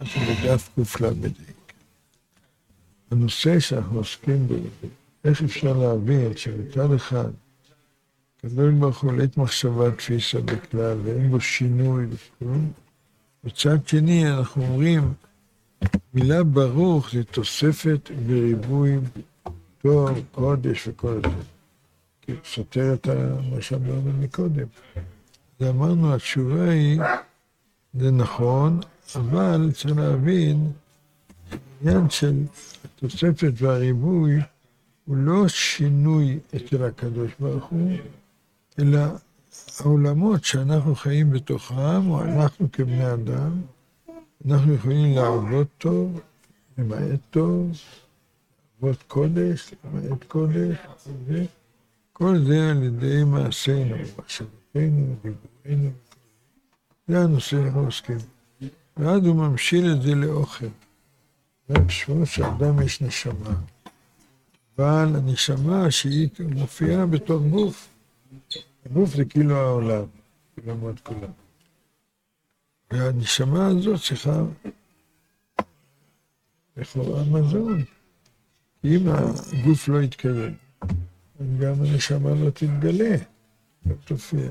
אנחנו בדף קל"ה. הנושא שאנחנו עוסקים בו, איך אפשר להבין שבצד אחד, הקדוש ברוך הוא לית מחשבה תפיסה בכלל, ואין בו שינוי וכלום. בצד שני אנחנו אומרים, מילה ברוך זה תוספת וריבוי טוב, קודש וכל זה. כי סותר את מה שאמרנו מקודם. אז אמרנו, התשובה היא, זה נכון, אבל צריך להבין, העניין של התוספת והריבוי הוא לא שינוי אצל הקדוש ברוך הוא, אלא העולמות שאנחנו חיים בתוכם, או אנחנו כבני אדם, אנחנו יכולים לעבוד טוב, למעט טוב, לעבוד קודש, למעט קודש, כל זה על ידי מעשינו, מחשבתנו, דיבורנו, זה הנושא שאנחנו עוסקים. ואז הוא ממשיל את זה לאוכל. ובשביל שאדם יש נשמה, אבל הנשמה שהיא מופיעה בתור גוף. הגוף זה כאילו העולם, עולמות כולם. והנשמה הזאת צריכה לכאורה מזון. כי אם הגוף לא יתקיים, אז גם הנשמה לא תתגלה, לא תופיע.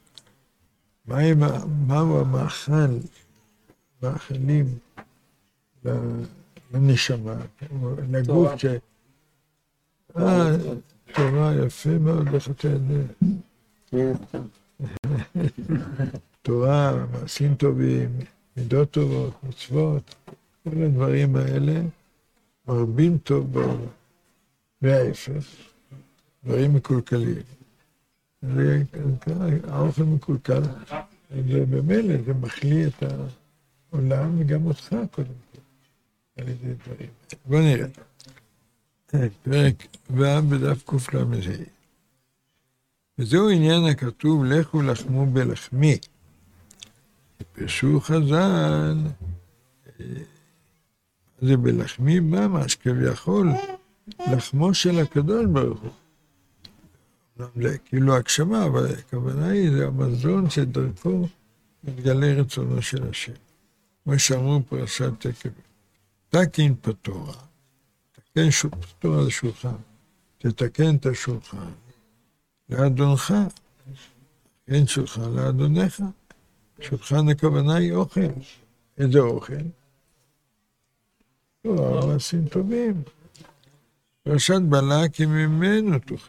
מהו המאכל, מאכלים לנשמה, לגוף ש... תורה יפה מאוד, איך אתה יודע? תורה, מעשים טובים, מידות טובות, מצוות, כל הדברים האלה מרבים טוב בעולם. וההפך, דברים מקולקלים. האוכל מקולקל, ובמילא זה מחליא את העולם וגם אותך קודם כל, על ידי דברים. בוא נראה. פרק ו' בדף קל"ה. וזהו עניין הכתוב, לכו לחמו בלחמי. פרשו חז"ל, זה בלחמי ממש, כביכול, לחמו של הקדוש ברוך הוא. כאילו הגשמה, אבל הכוונה היא, זה המזון שדרכו מתגלה רצונו של השם. כמו שאמרו פרשת תקווה. תקין פתורה, תקן פתורה לשולחן, תתקן את השולחן לאדונך, אין שולחן לאדונך. שולחן הכוונה היא אוכל. איזה אוכל? תורה, מעשים טובים. פרשת בלק כי ממנו תאכל.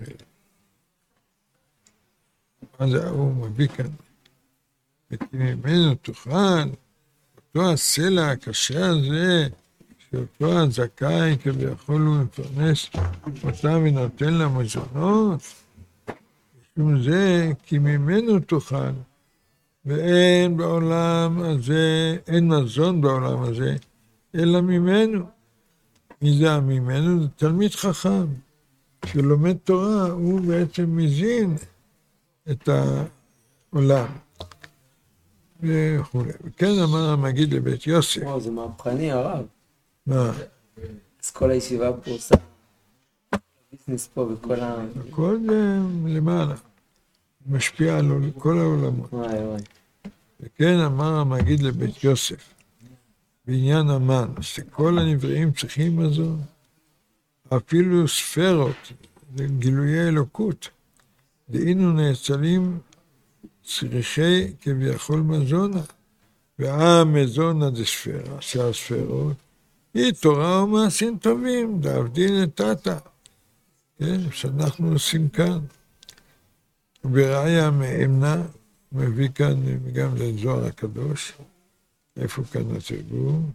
מה זה הוא מביא כאן? כי ממנו תאכל, אותו הסלע הקשה הזה, שאותו הזכאי כביכול הוא מפרנס אותם ונותן לה מזונות, משום זה כי ממנו תאכל, ואין בעולם הזה, אין מזון בעולם הזה, אלא ממנו. מי זה ממנו? זה תלמיד חכם, שלומד תורה, הוא בעצם מזין את העולם. וכו'. וכן אמר המגיד לבית יוסף. וואו, זה מהפכני הרב. מה? אז כל הישיבה פה עושה ביזנס פה וכל הכל זה למעלה. משפיע על כל העולמות. וואי. וכן אמר המגיד לבית יוסף, בעניין המן, שכל הנבראים צריכים מזון. אפילו ספרות, זה גילויי אלוקות. דהיינו נאצלים צריכי כביכול מזונה. והמזונה דספרה, שהספרות, היא תורה ומעשים טובים, להבדיל את תתא. כן, שאנחנו עושים כאן. ובראיה מאמנה, מביא כאן גם לזוהר הקדוש, איפה כאן התרגום?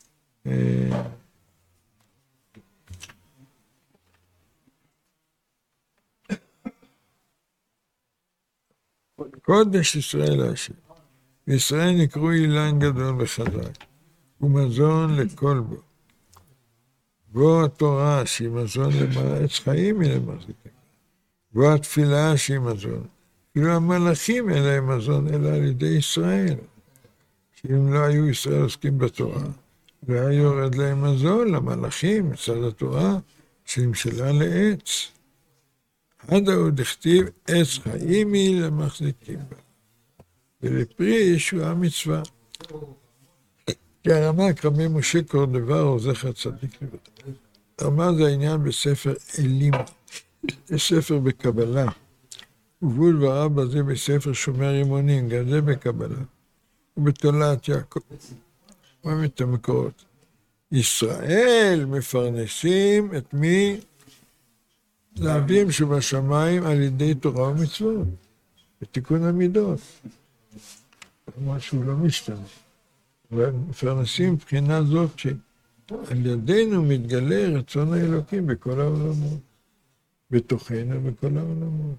קודש ישראל השם. בישראל נקראו אילן גדול וחזק, ומזון לכל בו. בו התורה שהיא מזון למעץ חיים היא למחזיקים. בו התפילה שהיא מזון. כאילו המלאכים אין להם מזון אלא על ידי ישראל. שאם לא היו ישראל עוסקים בתורה, לא היה יורד להם מזון למלאכים מצד התורה שנמשלה לעץ. עד עוד הכתיב עץ חיים היא למחזיקים בה. ולפרי ישועה מצווה. כי הרמ"ק רבי משה קורדברו, זכר צדיק לברכה, רמז העניין בספר אלים, זה ספר בקבלה, ובול דבריו בזה בספר שומר רימונים, גם זה בקבלה, ובתולעת יעקב, רואים את המקורות. ישראל מפרנסים את מי? לאביהם שבשמיים על ידי תורה ומצוות, בתיקון המידות. כלומר שהוא לא משתנה. ומפרנסים מבחינה זאת שעל ידינו מתגלה רצון האלוקים בכל העולמות, בתוכנו בכל העולמות.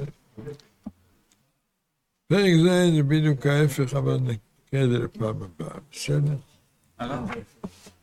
פרק זה בדיוק ההפך, אבל נקרא את זה לפעם הבאה, בסדר?